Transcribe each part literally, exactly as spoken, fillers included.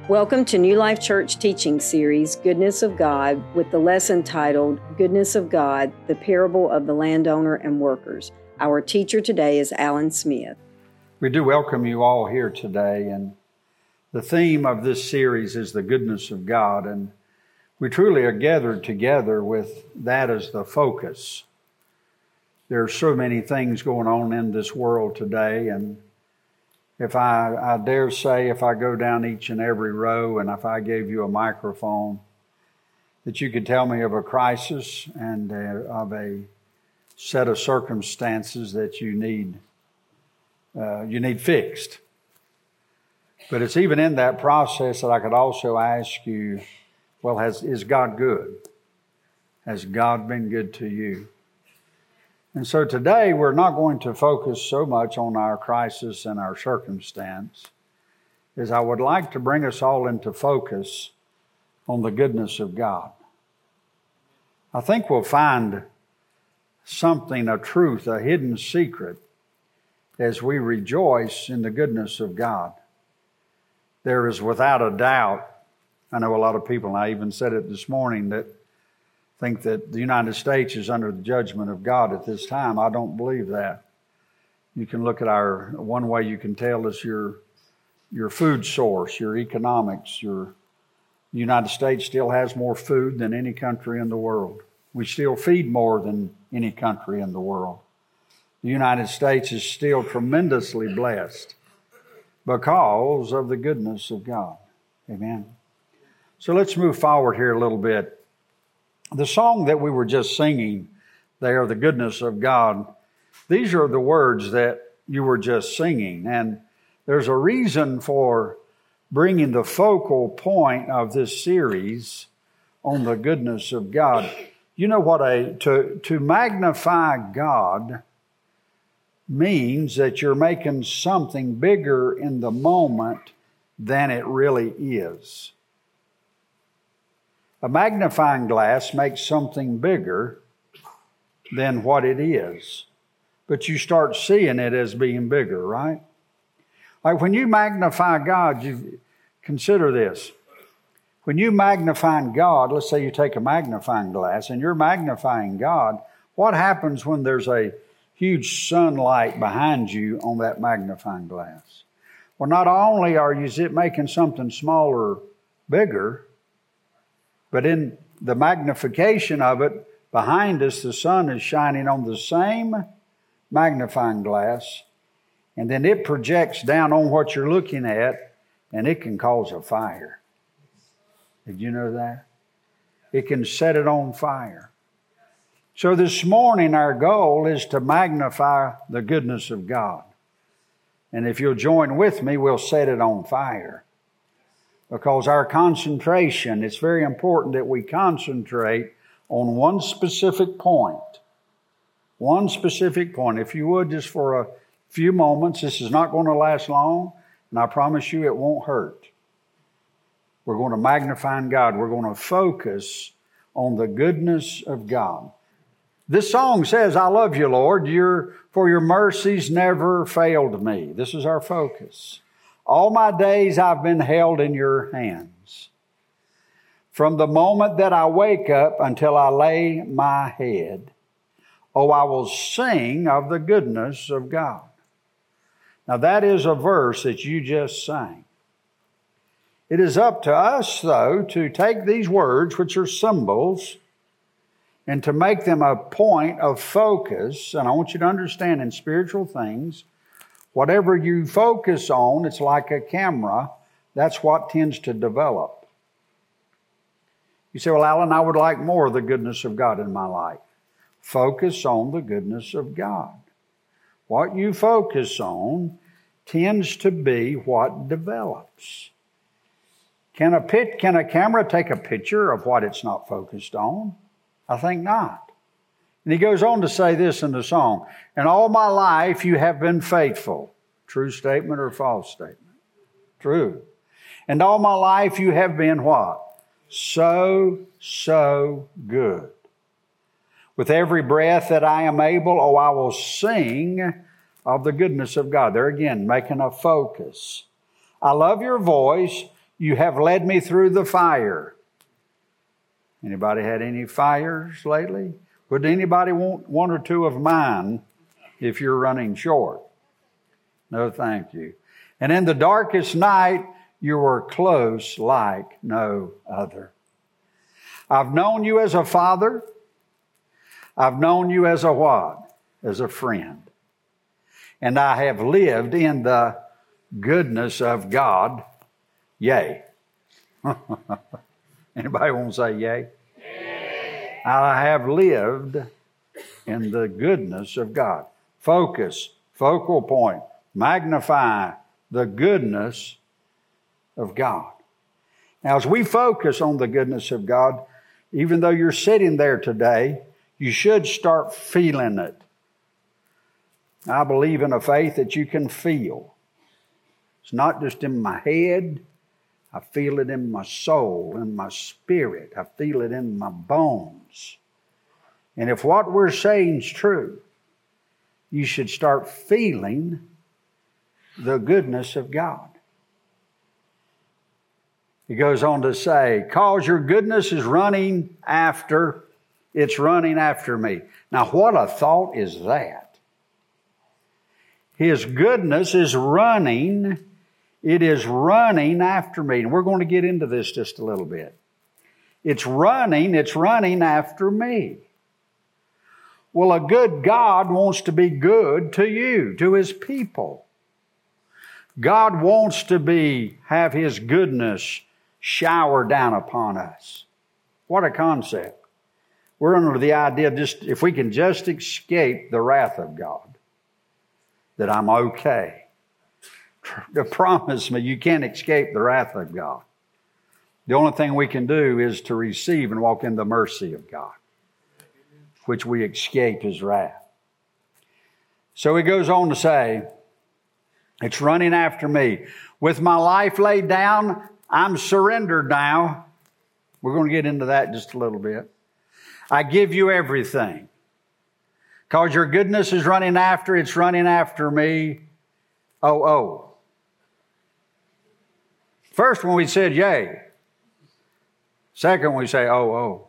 Welcome to New Life Church teaching series, Goodness of God, with the lesson titled, Goodness of God, the Parable of the Landowner and Workers. Our teacher today is Alan Smith. We do welcome you all here today, and the theme of this series is the goodness of God, and we truly are gathered together with that as the focus. There are so many things going on in this world today, and if I, I dare say, if I go down each and every row and if I gave you a microphone, that you could tell me of a crisis and uh, of a set of circumstances that you need uh, you need fixed. But it's even in that process that I could also ask you, well, has is God good? Has God been good to you? And so today we're not going to focus so much on our crisis and our circumstance, as I would like to bring us all into focus on the goodness of God. I think we'll find something, a truth, a hidden secret, as we rejoice in the goodness of God. There is without a doubt, I know a lot of people, and I even said it this morning, that think that the United States is under the judgment of God at this time. I don't believe that. You can look at our, one way you can tell is your your food source, your economics. Your the United States still has more food than any country in the world. We still feed more than any country in the world. The United States is still tremendously blessed because of the goodness of God. Amen. So let's move forward here a little bit. The song that we were just singing there, the goodness of God, these are the words that you were just singing. And there's a reason for bringing the focal point of this series on the goodness of God. You know what a to, to magnify God means that you're making something bigger in the moment than it really is. A magnifying glass makes something bigger than what it is. But you start seeing it as being bigger, right? Like when you magnify God, you consider this. When you magnify God, let's say you take a magnifying glass and you're magnifying God, what happens when there's a huge sunlight behind you on that magnifying glass? Well, not only are you making something smaller bigger, but in the magnification of it, behind us, the sun is shining on the same magnifying glass, and then it projects down on what you're looking at, and it can cause a fire. Did you know that? It can set it on fire. So this morning, our goal is to magnify the goodness of God. And if you'll join with me, we'll set it on fire. Because our concentration, it's very important that we concentrate on one specific point. One specific point. If you would, just for a few moments, this is not going to last long, and I promise you it won't hurt. We're going to magnify God. We're going to focus on the goodness of God. This song says, I love you, Lord, your, for your mercies never failed me. This is our focus. All my days I've been held in your hands. From the moment that I wake up until I lay my head, oh, I will sing of the goodness of God. Now that is a verse that you just sang. It is up to us, though, to take these words, which are symbols, and to make them a point of focus. And I want you to understand in spiritual things, whatever you focus on, it's like a camera. That's what tends to develop. You say, well, Alan, I would like more of the goodness of God in my life. Focus on the goodness of God. What you focus on tends to be what develops. Can a pit, can a camera take a picture of what it's not focused on? I think not. And he goes on to say this in the song, and all my life you have been faithful. True statement or false statement? True. And all my life you have been what? So, so good. With every breath that I am able, oh, I will sing of the goodness of God. There again, making a focus. I love your voice. You have led me through the fire. Anybody had any fires lately? Would anybody want one or two of mine if you're running short? No, thank you. And in the darkest night, you were close like no other. I've known you as a father. I've known you as a what? As a friend. And I have lived in the goodness of God. Yea. Anybody want to say yea? Yea? I have lived in the goodness of God. Focus, focal point, magnify the goodness of God. Now, as we focus on the goodness of God, even though you're sitting there today, you should start feeling it. I believe in a faith that you can feel. It's not just in my head. I feel it in my soul, in my spirit. I feel it in my bones. And if what we're saying is true, you should start feeling the goodness of God. He goes on to say, cause your goodness is running after, it's running after me. Now, what a thought is that? His goodness is running, it is running after me. And we're going to get into this just a little bit. It's running, it's running after me. Well, a good God wants to be good to you, to His people. God wants to be, have His goodness shower down upon us. What a concept. We're under the idea just if we can just escape the wrath of God, that I'm okay. Promise me you can't escape the wrath of God. The only thing we can do is to receive and walk in the mercy of God, which we escape His wrath. So he goes on to say, it's running after me. With my life laid down, I'm surrendered now. We're going to get into that just a little bit. I give you everything. Because your goodness is running after, it's running after me. Oh, oh. First when we said yea. Second when we say oh, oh.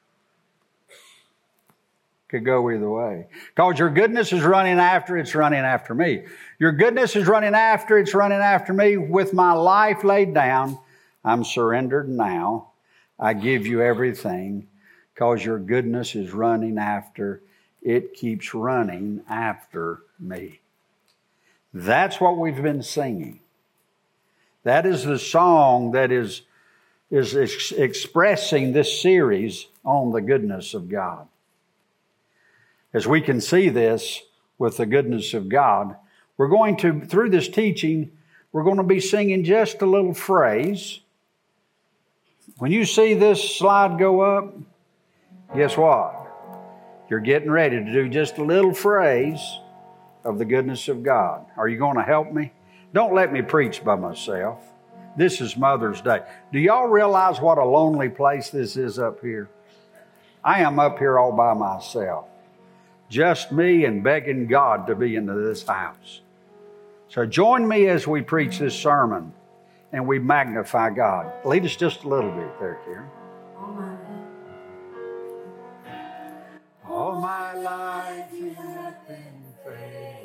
Could go either way. Because your goodness is running after, it's running after me. Your goodness is running after, it's running after me. With my life laid down, I'm surrendered now. I give you everything. Because your goodness is running after, it keeps running after me. That's what we've been singing. That is the song that is, is ex- expressing this series on the goodness of God. As we can see this with the goodness of God, we're going to, through this teaching, we're going to be singing just a little phrase. When you see this slide go up, guess what? You're getting ready to do just a little phrase of the goodness of God. Are you going to help me? Don't let me preach by myself. This is Mother's Day. Do y'all realize what a lonely place this is up here? I am up here all by myself. Just me and begging God to be into this house. So join me as we preach this sermon and we magnify God. Lead us just a little bit there, Karen. All my life you have been faithful.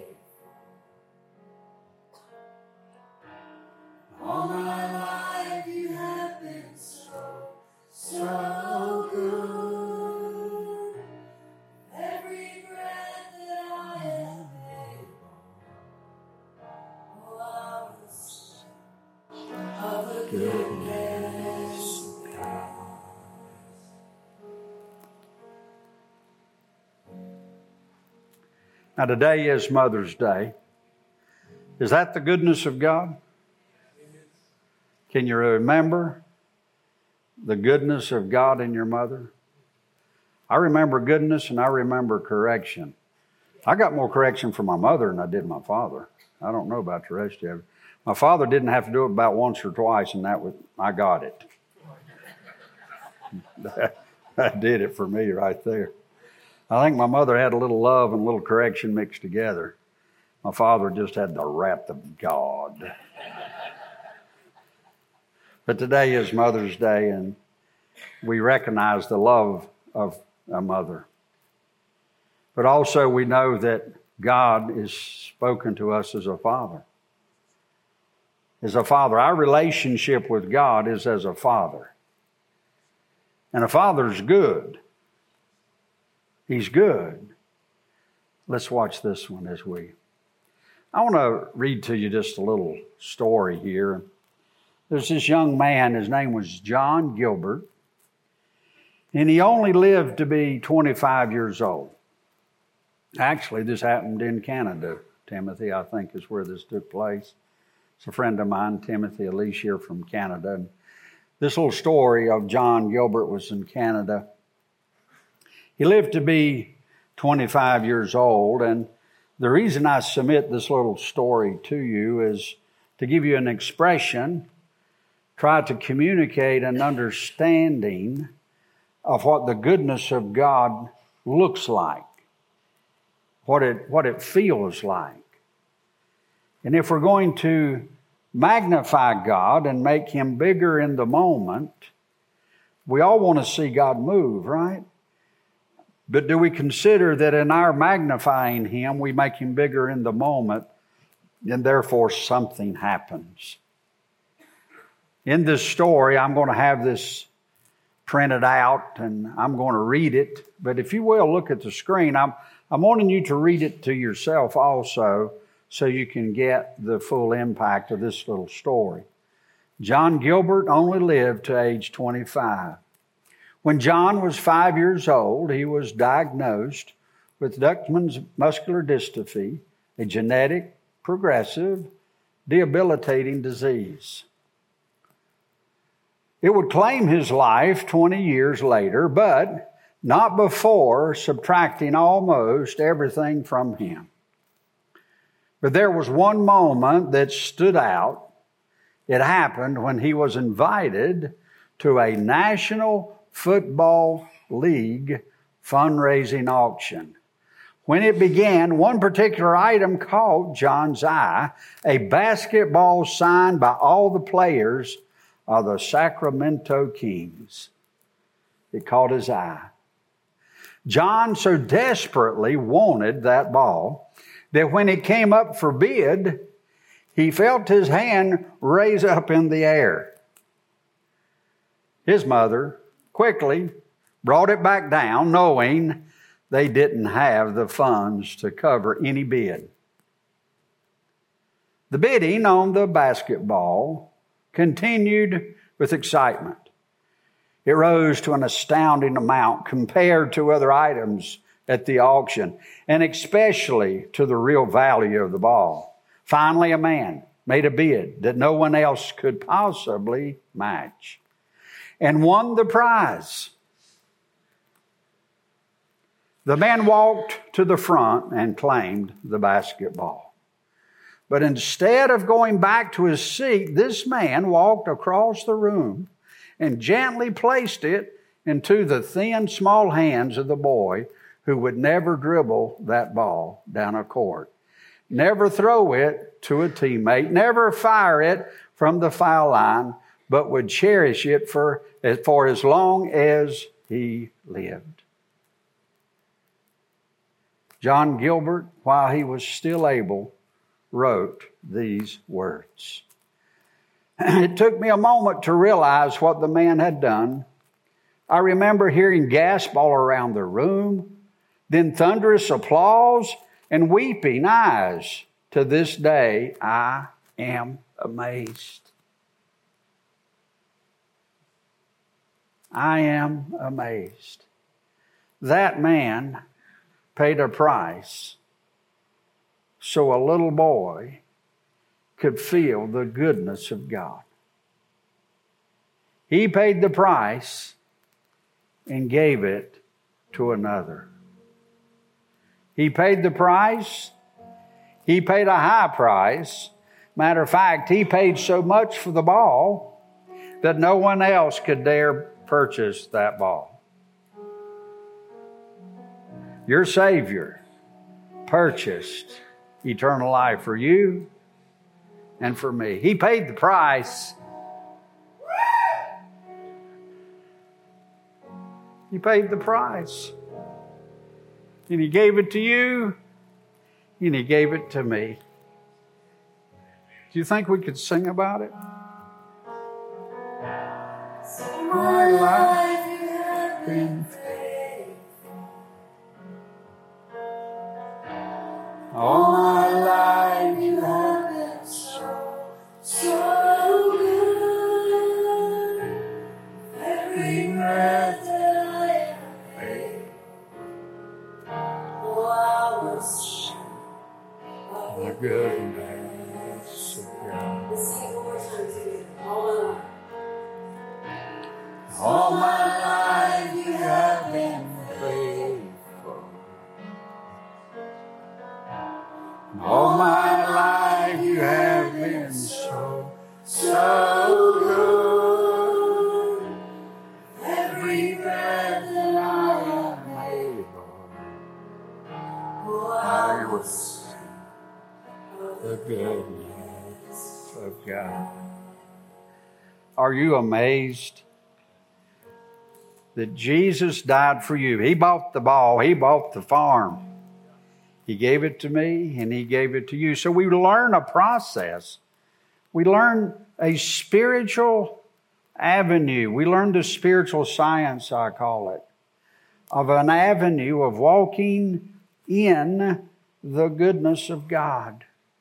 All my life you have been so, so good. Every breath that I have able, oh, I will sing of the goodness of God. Now today is Mother's Day. Is that the goodness of God? Can you remember the goodness of God in your mother? I remember goodness and I remember correction. I got more correction from my mother than I did my father. I don't know about the rest of you. My father didn't have to do it about once or twice, and that was, I got it. that, that did it for me right there. I think my mother had a little love and a little correction mixed together. My father just had the wrath of God. But today is Mother's Day, and we recognize the love of a mother. But also we know that God is spoken to us as a father. As a father. Our relationship with God is as a father. And a father's good. He's good. Let's watch this one as we... I want to read to you just a little story here. There's this young man, his name was John Gilbert, and he only lived to be twenty-five years old. Actually, this happened in Canada, Timothy, I think is where this took place. It's a friend of mine, Timothy Elise, here from Canada. And this little story of John Gilbert was in Canada. He lived to be twenty-five years old, and the reason I submit this little story to you is to give you an expression, try to communicate an understanding of what the goodness of God looks like, what it, what it feels like. And if we're going to magnify God and make Him bigger in the moment, we all want to see God move, right? But do we consider that in our magnifying Him, we make Him bigger in the moment, and therefore something happens? In this story, I'm going to have this printed out, and I'm going to read it. But if you will, look at the screen. I'm, I'm wanting you to read it to yourself also, so you can get the full impact of this little story. John Gilbert only lived to age twenty-five. When John was five years old, he was diagnosed with Duchman's muscular dystrophy, a genetic, progressive, debilitating disease. It would claim his life twenty years later, but not before subtracting almost everything from him. But there was one moment that stood out. It happened when he was invited to a National Football League fundraising auction. When it began, one particular item caught John's eye, a basketball signed by all the players of the Sacramento Kings. It caught his eye. John so desperately wanted that ball that when it came up for bid, he felt his hand raise up in the air. His mother quickly brought it back down, knowing they didn't have the funds to cover any bid. The bidding on the basketball continued with excitement. It rose to an astounding amount compared to other items at the auction, and especially to the real value of the ball. Finally, a man made a bid that no one else could possibly match, and won the prize. The man walked to the front and claimed the basketball. But instead of going back to his seat, this man walked across the room and gently placed it into the thin, small hands of the boy who would never dribble that ball down a court, never throw it to a teammate, never fire it from the foul line, but would cherish it for, for as long as he lived. John Gilbert, while he was still able, wrote these words. It took me a moment to realize what the man had done. I remember hearing gasp all around the room, then thunderous applause and weeping eyes. To this day, I am amazed. I am amazed. That man paid a price so a little boy could feel the goodness of God. He paid the price and gave it to another. He paid the price. He paid a high price. Matter of fact, he paid so much for the ball that no one else could dare purchase that ball. Your Savior purchased eternal life for you and for me. He paid the price. He paid the price. And He gave it to you, and He gave it to me. Do you think we could sing about it? My life you have been faithful. All my life you have been so, so good. Every breath that I have made, oh, I will sing of the goodness of God. Let's sing it one more time together. All my life. All my life you have been faithful. All my life you have been so, so good. Every breath that I am able, oh, I will sing of the goodness of God. Are you amazed that Jesus died for you? He bought the ball. He bought the farm. He gave it to me, and He gave it to you. So we learn a process. We learn a spiritual avenue. We learn the spiritual science, I call it, of an avenue of walking in the goodness of God.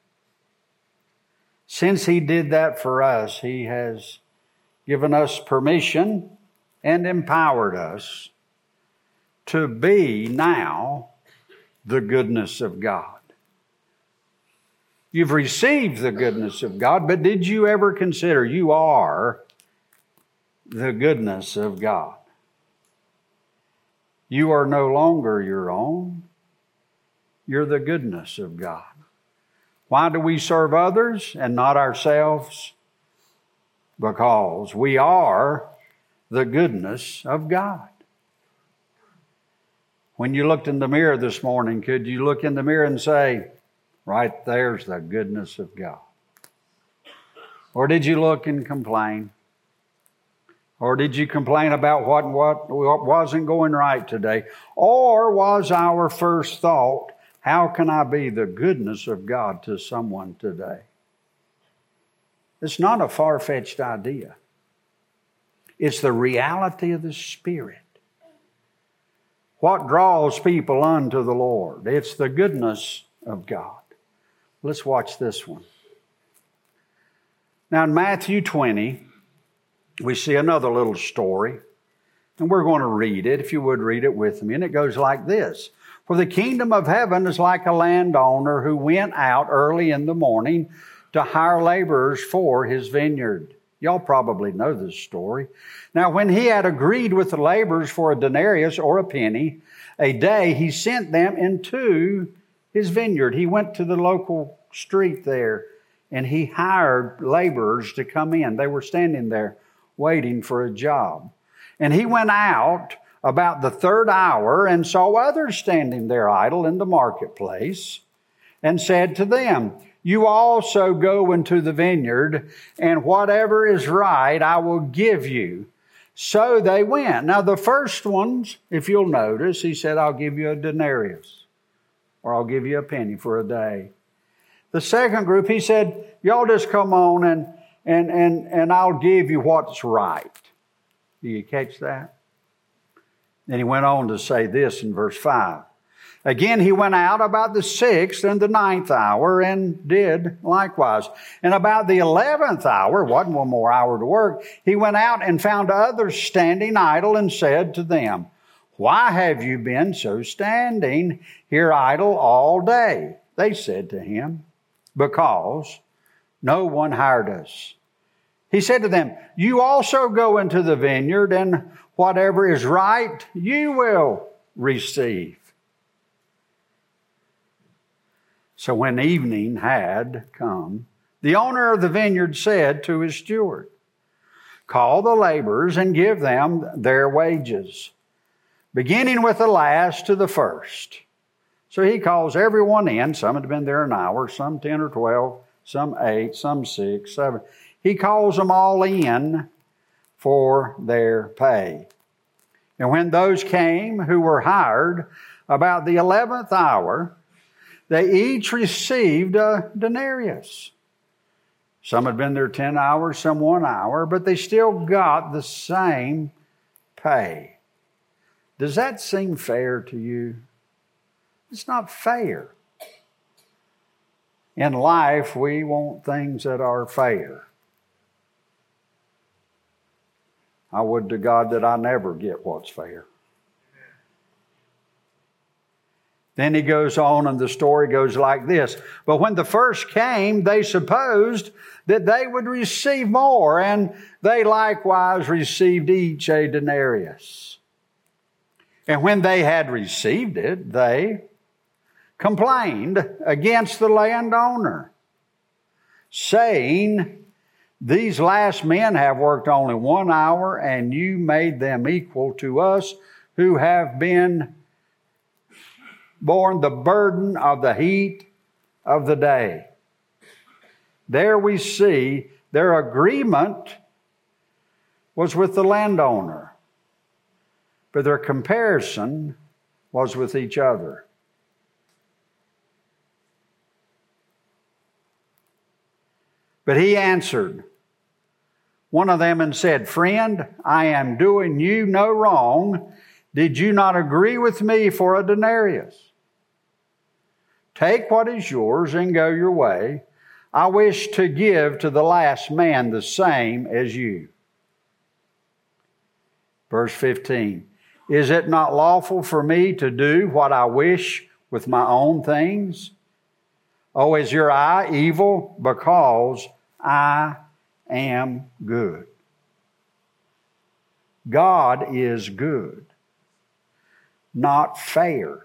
Since He did that for us, He has given us permission and empowered us to be now the goodness of God. You've received the goodness of God, but did you ever consider you are the goodness of God? You are no longer your own. You're the goodness of God. Why do we serve others and not ourselves? Because we are the goodness of God. When you looked in the mirror this morning, could you look in the mirror and say, right there's the goodness of God? Or did you look and complain? Or did you complain about what, what, what wasn't going right today? Or was our first thought, how can I be the goodness of God to someone today? It's not a far-fetched idea. It's the reality of the Spirit. What draws people unto the Lord? It's the goodness of God. Let's watch this one. Now in Matthew twenty, we see another little story. And we're going to read it, if you would read it with me. And it goes like this. For the kingdom of heaven is like a landowner who went out early in the morning to hire laborers for his vineyard. Y'all probably know this story. Now, when he had agreed with the laborers for a denarius or a penny a day, he sent them into his vineyard. He went to the local street there and he hired laborers to come in. They were standing there waiting for a job. And he went out about the third hour and saw others standing there idle in the marketplace and said to them, you also go into the vineyard, and whatever is right I will give you. So they went. Now the first ones, if you'll notice, he said, I'll give you a denarius, or I'll give you a penny for a day. The second group, he said, y'all just come on and, and, and, and I'll give you what's right. Do you catch that? Then he went on to say this in verse five. Again, he went out about the sixth and the ninth hour and did likewise. And about the eleventh hour, wasn't one more hour to work, he went out and found others standing idle and said to them, why have you been so standing here idle all day? They said to him, because no one hired us. He said to them, you also go into the vineyard, and whatever is right you will receive. So when evening had come, the owner of the vineyard said to his steward, call the laborers and give them their wages, beginning with the last to the first. So he calls everyone in. Some had been there an hour, some ten or twelve, some eight, some six, seven. He calls them all in for their pay. And when those came who were hired about the eleventh hour, they each received a denarius. Some had been there ten hours, some one hour, but they still got the same pay. Does that seem fair to you? It's not fair. In life, we want things that are fair. I would to God that I never get what's fair. Then he goes on and the story goes like this. But when the first came, they supposed that they would receive more, and they likewise received each a denarius. And when they had received it, they complained against the landowner, saying, these last men have worked only one hour, and you made them equal to us who have been borne the burden of the heat of the day. There we see their agreement was with the landowner, but their comparison was with each other. But he answered one of them and said, friend, I am doing you no wrong. Did you not agree with me for a denarius? Take what is yours and go your way. I wish to give to the last man the same as you. Verse fifteen, is it not lawful for me to do what I wish with my own things? Oh, is your eye evil because I am good? God is good, not fair.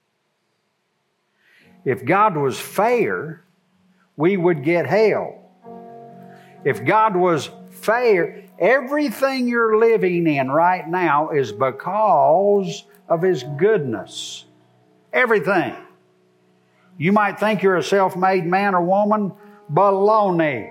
If God was fair, we would get hell. If God was fair, everything you're living in right now is because of His goodness. Everything. You might think you're a self-made man or woman. Baloney.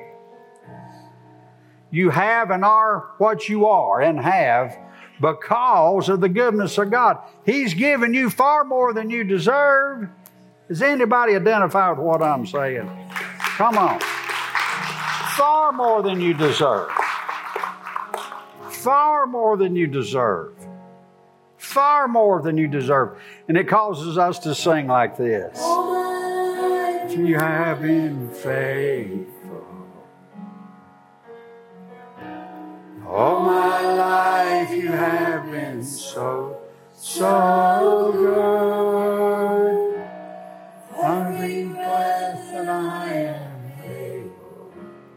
You have and are what you are and have because of the goodness of God. He's given you far more than you deserve. Does anybody identify with what I'm saying? Come on. Far more than you deserve. Far more than you deserve. Far more than you deserve. And it causes us to sing like this. You have been faithful. All my life you have been so, so good. Every breath that I am able,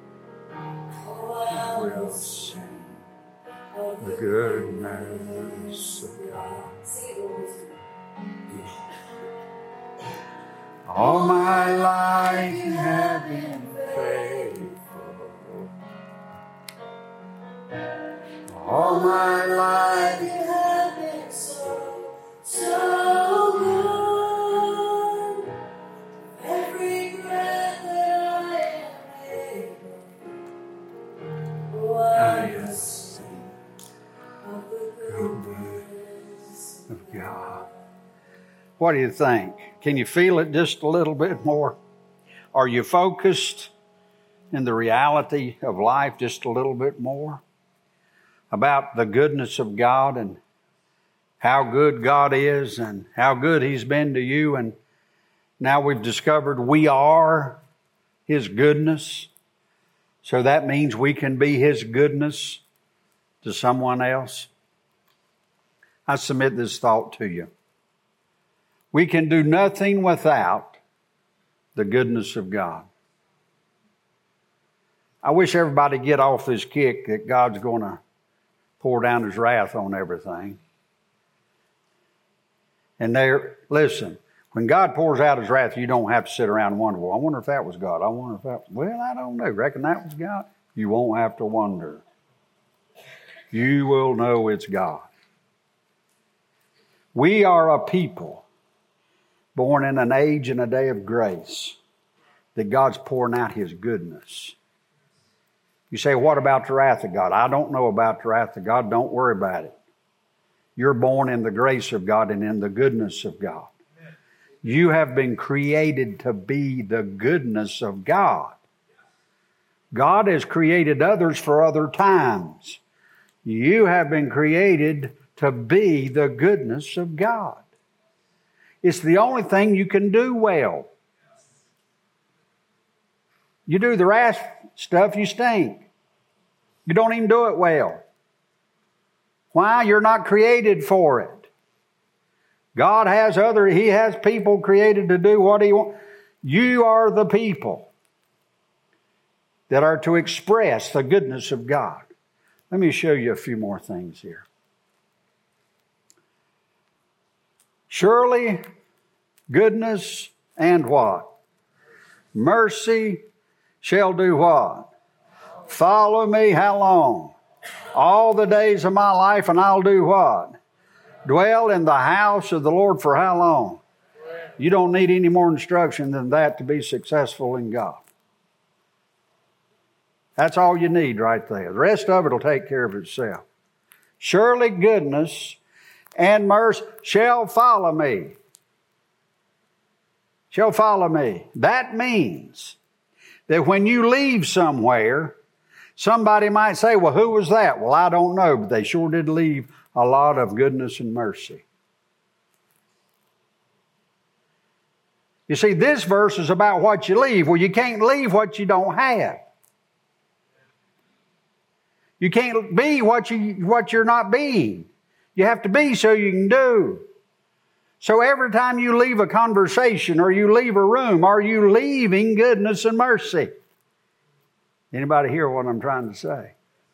I will sing the goodness of God. All my life you have been faithful. All my life you have been so, so good. Every breath that I am able, oh, I will sing of the goodness of God. What do you think? Can you feel it just a little bit more? Are you focused in the reality of life just a little bit more? About the goodness of God and how good God is and how good He's been to you. And now we've discovered we are His goodness. So that means we can be His goodness to someone else. I submit this thought to you. We can do nothing without the goodness of God. I wish everybody get off this kick that God's going to pour down His wrath on everything. And there, listen, when God pours out His wrath, you don't have to sit around and wonder, well, I wonder if that was God. I wonder if that, well, I don't know. Reckon that was God? You won't have to wonder. You will know it's God. We are a people born in an age and a day of grace that God's pouring out His goodness. You say, what about the wrath of God? I don't know about the wrath of God. Don't worry about it. You're born in the grace of God and in the goodness of God. You have been created to be the goodness of God. God has created others for other times. You have been created to be the goodness of God. It's the only thing you can do well. You do the rest stuff, you stink. You don't even do it well. Why? You're not created for it. God has other, He has people created to do what He wants. You are the people that are to express the goodness of God. Let me show you a few more things here. Surely, goodness and what? Mercy shall do what? Follow me how long? All the days of my life, and I'll do what? Dwell in the house of the Lord for how long? You don't need any more instruction than that to be successful in God. That's all you need right there. The rest of it will take care of itself. Surely goodness and mercy shall follow me. Shall follow me. That means that when you leave somewhere, somebody might say, well, who was that? Well, I don't know, but they sure did leave a lot of goodness and mercy. You see, this verse is about what you leave. Well, you can't leave what you don't have. You can't be what, you, what you're not being. You have to be so you can do. So every time you leave a conversation or you leave a room, are you leaving goodness and mercy? Anybody hear what I'm trying to say?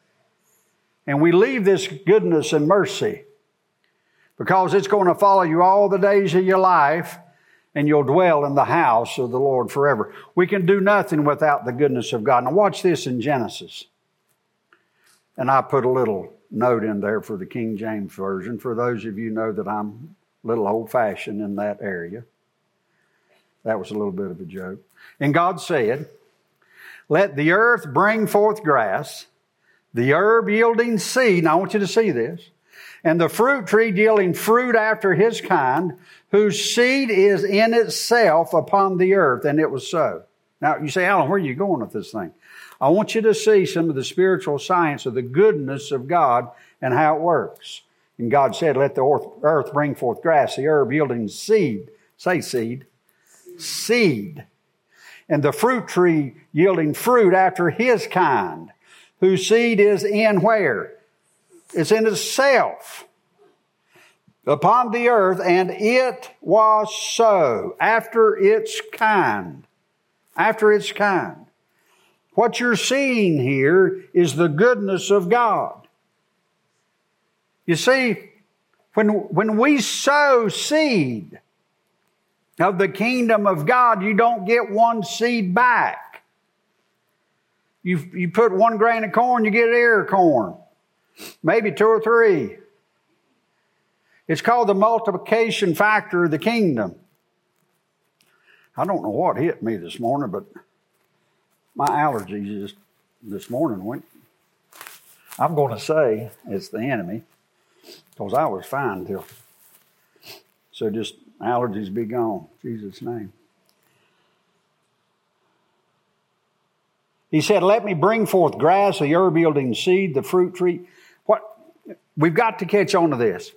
And we leave this goodness and mercy because it's going to follow you all the days of your life, and you'll dwell in the house of the Lord forever. We can do nothing without the goodness of God. Now watch this in Genesis. And I put a little note in there for the King James Version. For those of you who know that I'm a little old-fashioned in that area. That was a little bit of a joke. And God said, let the earth bring forth grass, the herb yielding seed. Now I want you to see this. And the fruit tree yielding fruit after his kind, whose seed is in itself upon the earth. And it was so. Now you say, Alan, where are you going with this thing? I want you to see some of the spiritual science of the goodness of God and how it works. And God said, let the earth bring forth grass, the herb yielding seed. Say seed. Seed. And the fruit tree yielding fruit after his kind, whose seed is in where? It's in itself upon the earth, and it was so, after its kind. After its kind. What you're seeing here is the goodness of God. You see, when, when we sow seed of the kingdom of God, you don't get one seed back. You, you put one grain of corn, you get an ear of corn. Maybe two or three. It's called the multiplication factor of the kingdom. I don't know what hit me this morning, but my allergies just this morning went. I'm going to say it's the enemy because I was fine till. So just allergies be gone. In Jesus' name. He said, let me bring forth grass, the herb yielding seed, the fruit tree. What? We've got to catch on to this.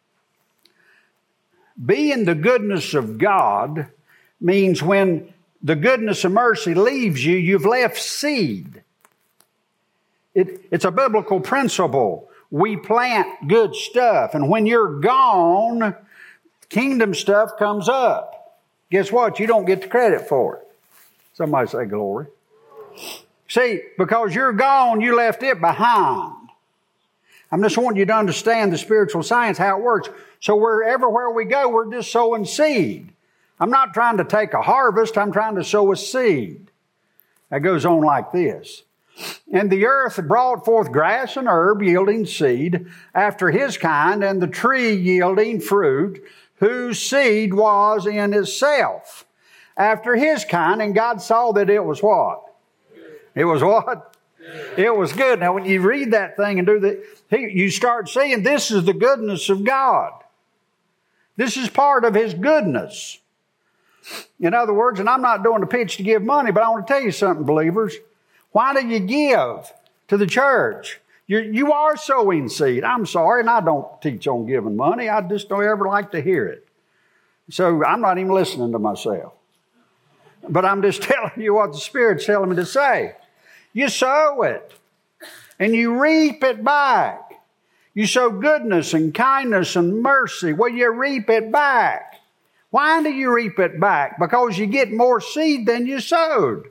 Being the goodness of God means when the goodness and mercy leaves you, you've left seed. It, it's a biblical principle. We plant good stuff, and when you're gone, kingdom stuff comes up. Guess what? You don't get the credit for it. Somebody say glory. See, because you're gone, you left it behind. I'm just wanting you to understand the spiritual science, how it works. So wherever where we go, we're just sowing seed. I'm not trying to take a harvest. I'm trying to sow a seed. That goes on like this. And the earth brought forth grass and herb yielding seed after his kind, and the tree yielding fruit, whose seed was in itself after his kind. And God saw that it was what? It was what? It was good. Now, when you read that thing and do that, you start seeing this is the goodness of God. This is part of His goodness. In other words, and I'm not doing the pitch to give money, but I want to tell you something, believers. Why do you give to the church? You're, you are sowing seed. I'm sorry, and I don't teach on giving money. I just don't ever like to hear it. So I'm not even listening to myself. But I'm just telling you what the Spirit's telling me to say. You sow it, and you reap it back. You sow goodness and kindness and mercy. Well, you reap it back. Why do you reap it back? Because you get more seed than you sowed.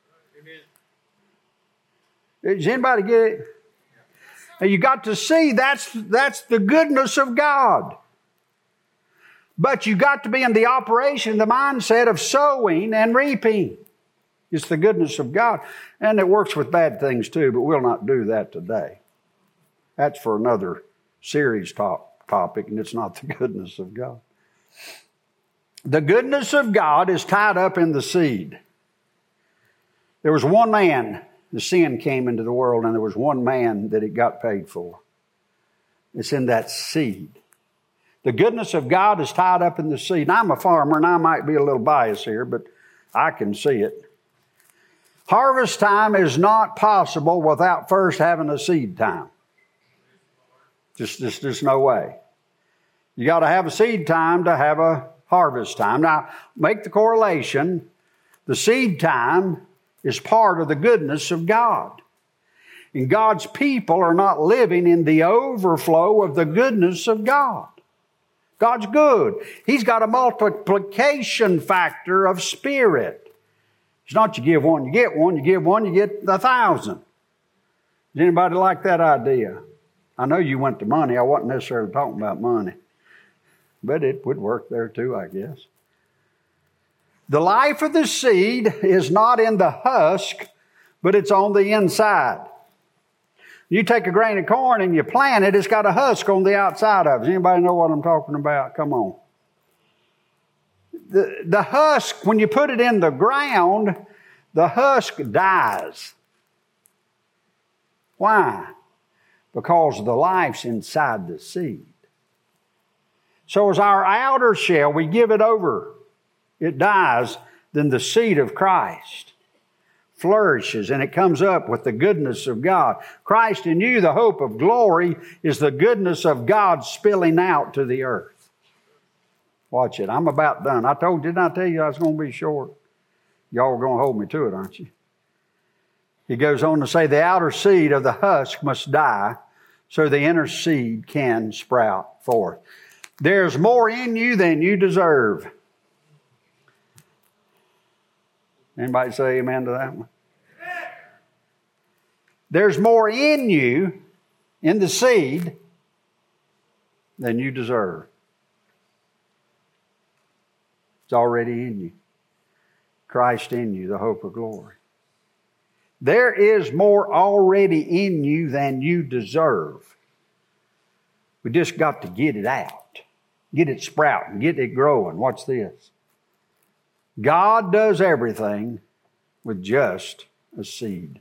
Amen. Does anybody get it? Now you got to see that's, that's the goodness of God. But you got to be in the operation, the mindset of sowing and reaping. It's the goodness of God. And it works with bad things too, but we'll not do that today. That's for another series top, topic, and it's not the goodness of God. The goodness of God is tied up in the seed. There was one man, the sin came into the world, and there was one man that it got paid for. It's in that seed. The goodness of God is tied up in the seed. And I'm a farmer, and I might be a little biased here, but I can see it. Harvest time is not possible without first having a seed time. Just, just, there's no way. You got to have a seed time to have a harvest time. Now, make the correlation. The seed time is part of the goodness of God. And God's people are not living in the overflow of the goodness of God. God's good. He's got a multiplication factor of spirit. It's not you give one, you get one. You give one, you get a thousand. Does anybody like that idea? I know you went to money. I wasn't necessarily talking about money. But it would work there too, I guess. The life of the seed is not in the husk, but it's on the inside. You take a grain of corn and you plant it, it's got a husk on the outside of it. Does anybody know what I'm talking about? Come on. The, the husk, when you put it in the ground, the husk dies. Why? Because the life's inside the seed. So as our outer shell, we give it over, it dies, then the seed of Christ flourishes and it comes up with the goodness of God. Christ in you, the hope of glory, is the goodness of God spilling out to the earth. Watch it. I'm about done. I told you, didn't I tell you I was going to be short? Y'all are going to hold me to it, aren't you? He goes on to say, the outer seed of the husk must die so the inner seed can sprout forth. There's more in you than you deserve. Anybody say amen to that one? There's more in you, in the seed, than you deserve. It's already in you. Christ in you, the hope of glory. There is more already in you than you deserve. We just got to get it out. Get it sprouting. Get it growing. Watch this. God does everything with just a seed.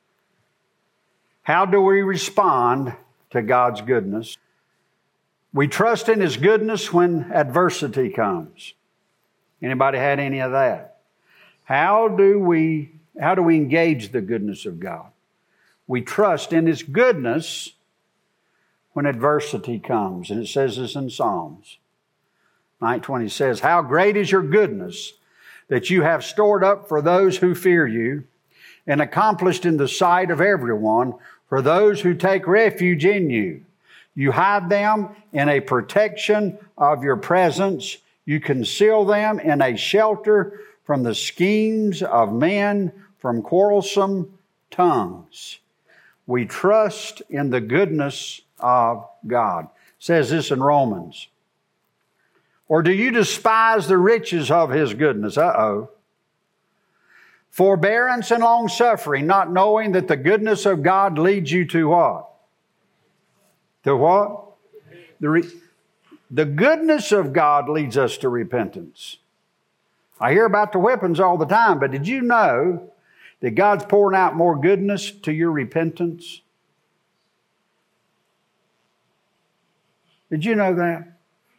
How do we respond to God's goodness? We trust in His goodness when adversity comes. Anybody had any of that? How do we, how do we engage the goodness of God? We trust in His goodness when adversity comes. And it says this in Psalms. nine twenty says, how great is your goodness that you have stored up for those who fear you and accomplished in the sight of everyone for those who take refuge in you. You hide them in a protection of your presence. You conceal them in a shelter from the schemes of men, from quarrelsome tongues. We trust in the goodness of God. It says this in Romans. Or do you despise the riches of His goodness? Uh-oh. Forbearance and long-suffering, not knowing that the goodness of God leads you to what? To what? The, re- the goodness of God leads us to repentance. I hear about the whippings all the time, but did you know that God's pouring out more goodness to your repentance? Did you know that?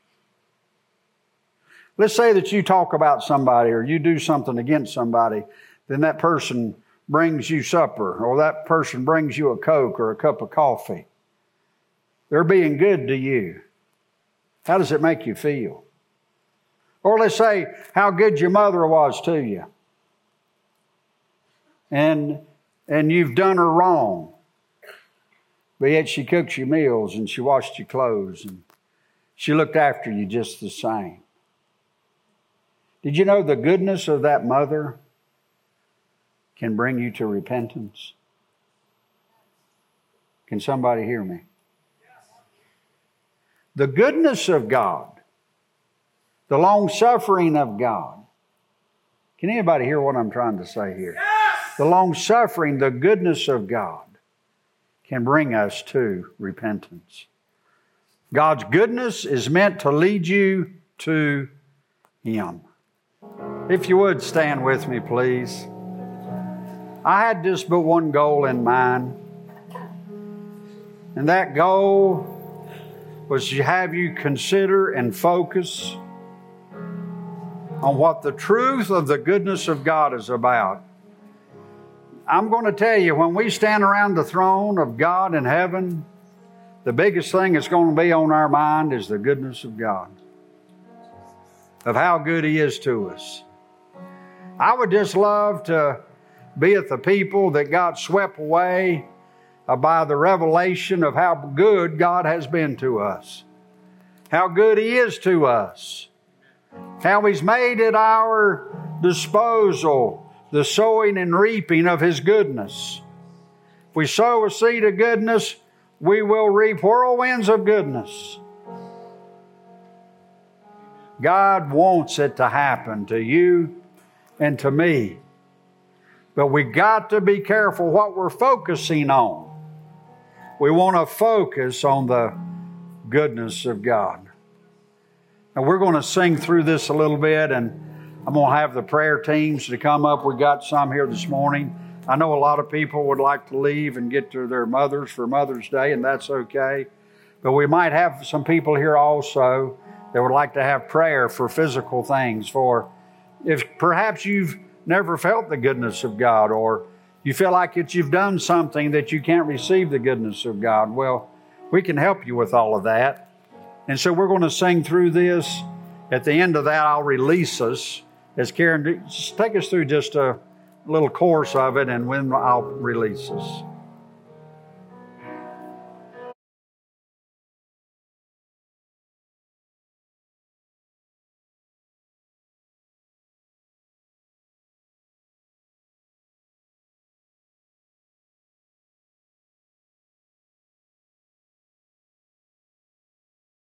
Let's say that you talk about somebody or you do something against somebody, then that person brings you supper or that person brings you a Coke or a cup of coffee. They're being good to you. How does it make you feel? Or let's say how good your mother was to you. And, and you've done her wrong. But yet she cooks your meals and she washed your clothes and she looked after you just the same. Did you know the goodness of that mother can bring you to repentance? Can somebody hear me? The goodness of God, the long-suffering of God. Can anybody hear what I'm trying to say here? Yes! The long-suffering, the goodness of God can bring us to repentance. God's goodness is meant to lead you to Him. If you would, stand with me, please. I had just but one goal in mind. And that goal was to have you consider and focus on what the truth of the goodness of God is about. I'm going to tell you, when we stand around the throne of God in heaven, the biggest thing that's going to be on our mind is the goodness of God, of how good He is to us. I would just love to be at the people that got swept away by the revelation of how good God has been to us, how good He is to us, how He's made at our disposal the sowing and reaping of His goodness. If we sow a seed of goodness, we will reap whirlwinds of goodness. God wants it to happen to you and to me. But we got to be careful what we're focusing on. We want to focus on the goodness of God. Now we're going to sing through this a little bit, and I'm going to have the prayer teams to come up. We got some here this morning. I know a lot of people would like to leave and get to their mothers for Mother's Day, and that's okay. But we might have some people here also that would like to have prayer for physical things. For if perhaps you've never felt the goodness of God, or you feel like that you've done something that you can't receive the goodness of God, well, we can help you with all of that. And so we're going to sing through this. At the end of that, I'll release us. As Karen, just take us through just a little course of it, and when I'll release us.